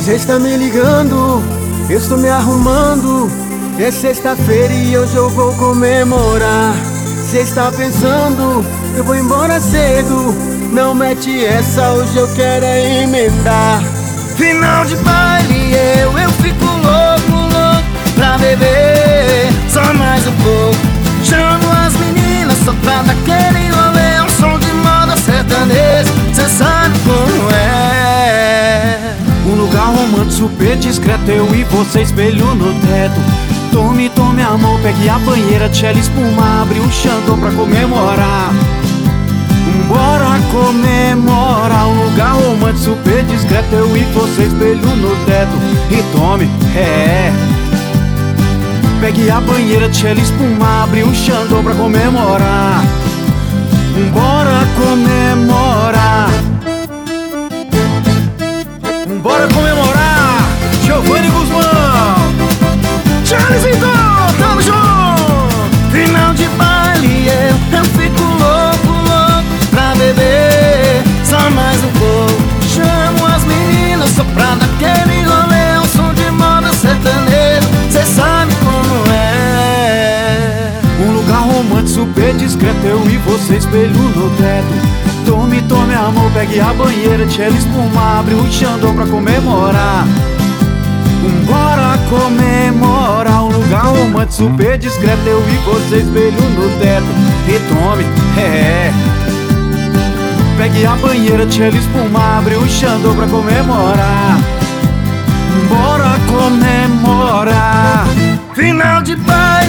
Cê está me ligando, eu estou me arrumando. É sexta-feira e hoje eu vou comemorar. Cê está pensando, eu vou embora cedo. Não mete essa, hoje eu quero é emendar. Final de baile, eu fico louco pra beber só mais um pouco. Chamo as meninas só pra dar aquele rolê. É um som de moda sertanejo, cê sabe como é. Um lugar romântico, super discreto, eu e você, espelho no teto. Tome amor, pegue a banheira, tchela, espuma, abre o xandão pra comemorar. Bora comemorar. Um lugar romântico, super discreto, eu e você, espelho no teto. E tome, pegue a banheira, tchela, espuma, abre o xandão pra comemorar. Bora comemorar. Bora comemorar. Giovanni Guzmão, Charles então, tamo junto. Final de baile, eu fico louco pra beber só mais um pouco. Chamo as meninas só pra dar aquele rolê. É um som de moda sertanejo, cê sabe como é. Um lugar romântico, super discreto, eu e você, espelho no teto. Tome amor, pegue a banheira, tchela, espuma, abre o xandão pra comemorar. Bora comemorar. Um lugar romântico, super discreto, eu e você, espelho no teto. E tome, pegue a banheira, tchela, espuma, abre o xandão pra comemorar. Bora comemorar. Final de baile,